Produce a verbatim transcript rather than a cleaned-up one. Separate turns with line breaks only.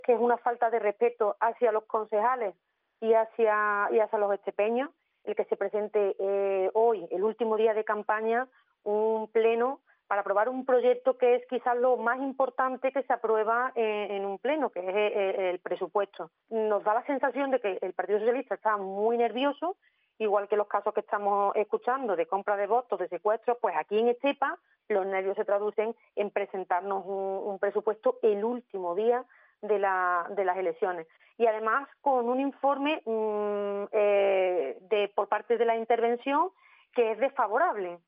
que es una falta de respeto hacia los concejales y hacia, y hacia los estepeños el que se presente eh, hoy, el último día de campaña, un pleno para aprobar un proyecto que es quizás lo más importante que se aprueba eh, en un pleno, que es eh, el presupuesto. Nos da la sensación de que el Partido Socialista está muy nervioso, igual que los casos que estamos escuchando de compra de votos, de secuestros, pues aquí en Estepa los nervios se traducen en presentarnos un, un presupuesto el último día de, la, de las elecciones. Y además con un informe mmm, eh, de por parte de la intervención que es desfavorable.